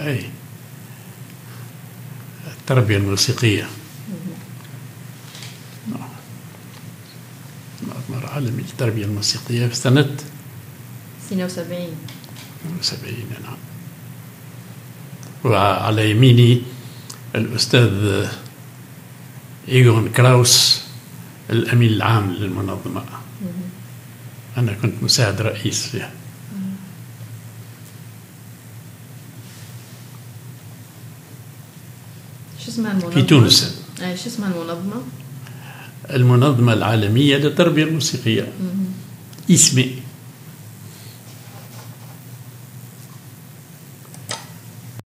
أي التربية الموسيقية، مؤتمر عالمي للتربية الموسيقية في سنة 72. نعم. وعلى يميني الأستاذ إيغون كراوس الأمين العام للمنظمة. أنا كنت مساعد رئيس فيها. شو اسمها المنظمة؟ في تونس. شو اسمها المنظمة؟ المنظمة العالمية للتربية الموسيقية. اسمي